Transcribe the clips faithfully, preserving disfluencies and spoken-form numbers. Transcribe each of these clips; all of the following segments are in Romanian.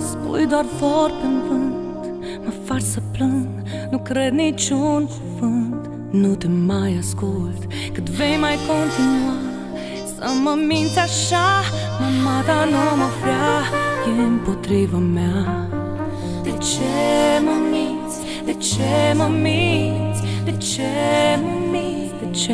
spui doar vorbe în vânt, mă faci să plâng, nu cred niciun cuvânt. Nu te mai ascult, cât vei mai continua să mă minți așa. Mama ta nu mă vrea, e împotriva mea. De ce mă minți? De ce mă minți? De ce mă minți? De ce?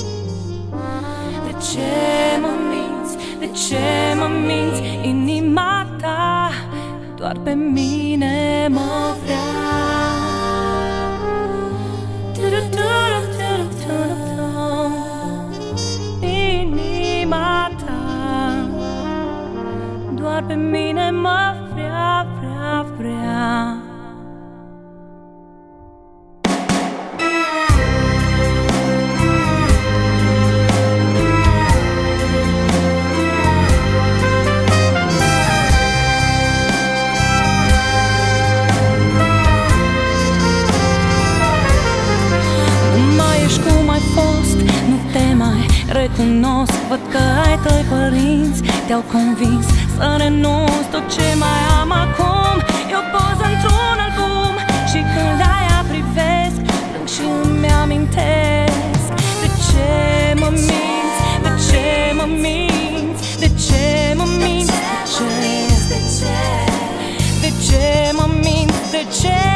De ce mă minți? De ce mă minți? Inima ta doar pe mine mă vrea. Inima ta doar pe mine mă vrea, vrea, vrea. Recunosc, văd că ai tăi părinți te-au convins să renunți tot ce mai am acum. Eu poz într-un album și când aia privesc, plâng și îmi amintesc. De ce mă minți? De ce mă minți? De ce mă minți? De ce? De ce mă minți? De ce?